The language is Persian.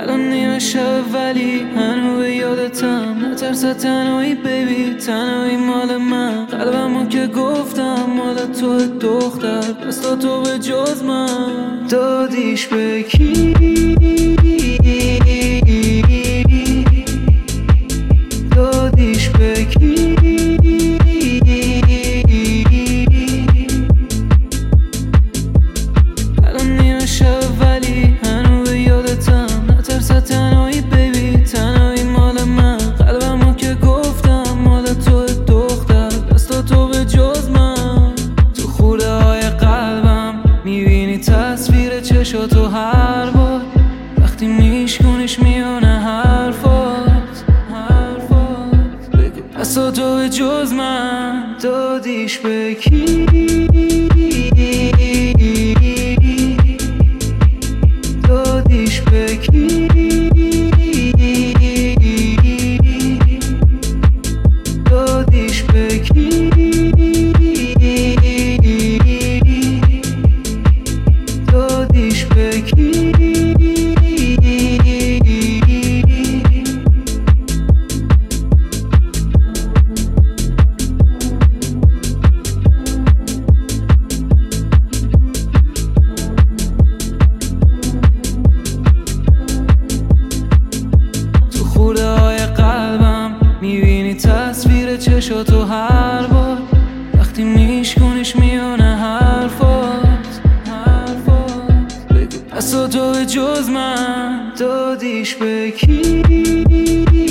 الان نیمه شب ولی هنو به یادتم. نترس تنهایی بیبی، تنهایی مال من. قلبمو که گفتم مال تو دختر، پس تو به جز من دادیش به کی؟ دادیش به کی؟ الان نیمه شب ولی هنو به یادتم. نترس تنهایی بیبی، تنهایی مال من. قلبمو که گفتم مال تو دختر، پس تو به جز من. تو خوره های قلبم میبینی تصویر چشاتو هر بار وقتی میشکنیش میونه حرفات. بگو پس تو به جز من دادیش به کی؟ دادیش به کی؟ دادیش به کی؟ دادیش به کی؟ تصویر چشاتو هر بار وقتی میشکنیش میونه حرفات. بگو پس تو به جز من دادیش به کی؟